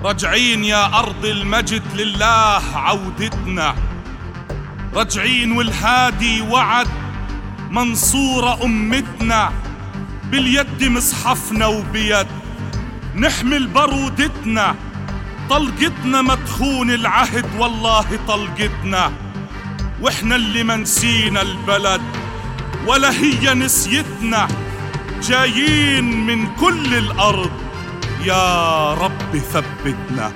راجعين يا أرض المجد لله عودتنا، راجعين والهادي وعد منصورة أمتنا، باليد مصحفنا وبيد نحمل برودتنا، طلقتنا ما تخون العهد والله طلقتنا، واحنا اللي منسينا البلد ولا هي نسيتنا، جايين من كل الأرض يا رب ثبتنا.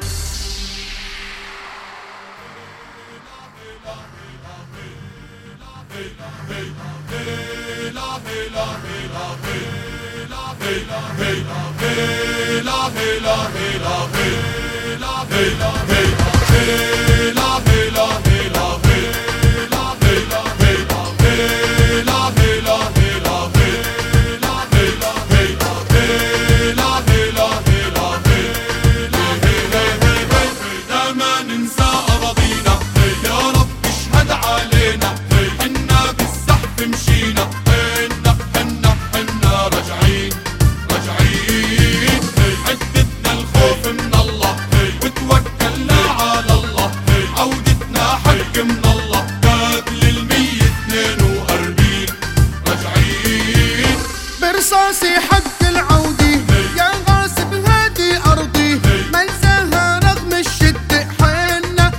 برصاصي حق العودي يا غاصب هادي أرضي، ما انساها رغم الشدة، حنا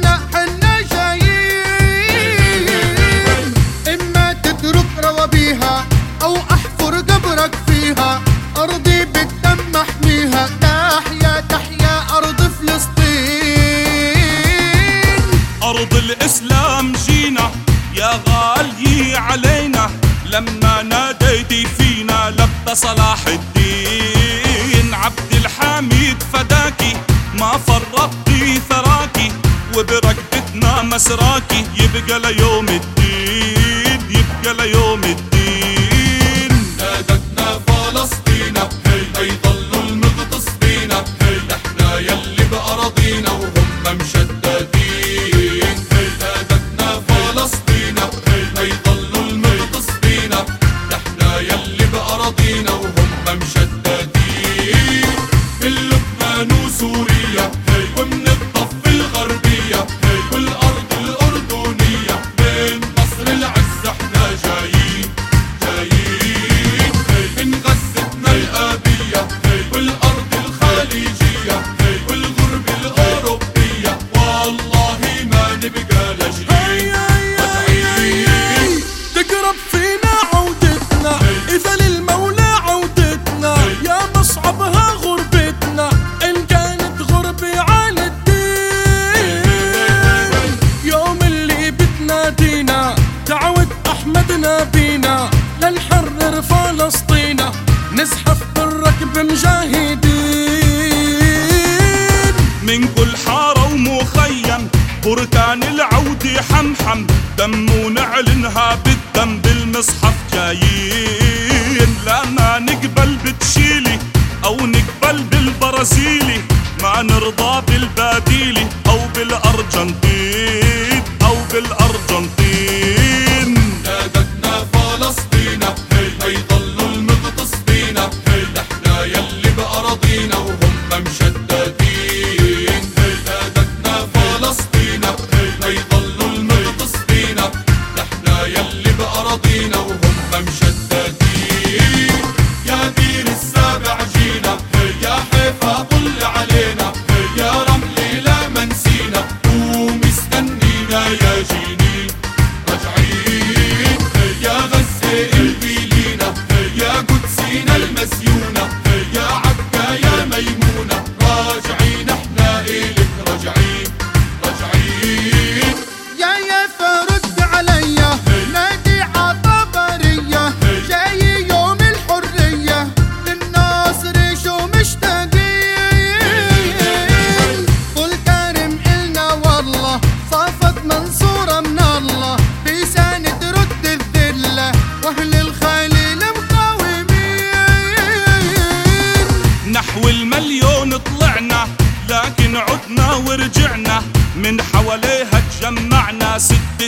جايين، إما تترك روابيها أو أحفر قبرك فيها، أرضي بالدم أحميها، تحيا تحيا أرض فلسطين. أرض الإسلام جينا يا غالي علينا، لما ناديتي فينا لبى صلاح الدين، عبد الحميد فداكي ما فرطتي ثراكي، وبركبتنا مسراكي يبقى ليوم الدين، يبقى ليوم الدين. نادتنا فلسطين هيضلوا المغتصبين، نحنا يلي بأراضينا وهم مشددين، نادتنا فلسطين هيضلوا المغتصبين، نحنا يلي بأراضينا وهم مشددين، من لبنان وسوريا ومن الضفة الغربية والأرض الأردنية، من مصر العز احنا جايين، من غزتنا الآبية والأرض الخليجية والغرب الأوروبية، والله ما نبقى لاجئين. تقرب فينا عودتنا إذا للمولى عودتنا، يا مصعبها غربتنا إن كانت غربة على الدين، يوم اللي بتنادينا دعوة أحمد نبينا، لنحرر فلسطين نزحف بالركب مجاهدين، من كل حارة ومخيم بركان العودة حمحم، دم ونعلنها بالدم بالمصحف جايين، لا ما نقبل بتشيلي أو نقبل بالبرازيلي، ما نرضى بالباديلي أو بالأرجنتين أو بالأرجنتين. نادتنا فلسطين هيضلوا المغتصبين، نحنا يلي بأراضينا وهم مشددين، نادتنا فلسطين هيضلوا المغتصبين، نحنا يلي بأراضينا وهم مشددين، يا بير السابع جينا، يا حيفا طل علينا، يا رملي لا منسينا ومستنينا يا جينين، راجعين يا غزة البيلينا، يا قدسينا المسيونة، يا عكا يا ميمونة، راجعين احنا إلك، راجعين راجعين. يا فرد عليا نادي عطبرية، جاي يوم الحرية للناصر شو مشتاقين، طول كرم إلنا والله صافت منصورة من الله، بيساند رد الذلة واهل الخليل مقاومين، نحو المليون طلعنا لكن عدنا ورجعنا، من حواليها تجمعنا 6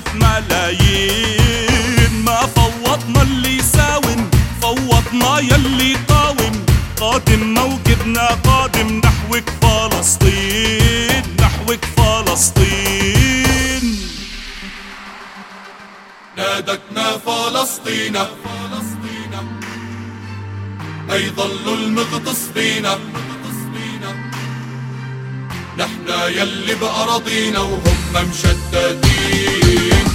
ملايين، ما فوضنا اللي يساوم، فوضنا يلي طاوم، قادم موكبنا قادم نحوك فلسطين، نحوك فلسطين. نادتنا فلسطين أي ظل المغتصبين، نحنا يلي بأراضينا وهم مشتتين.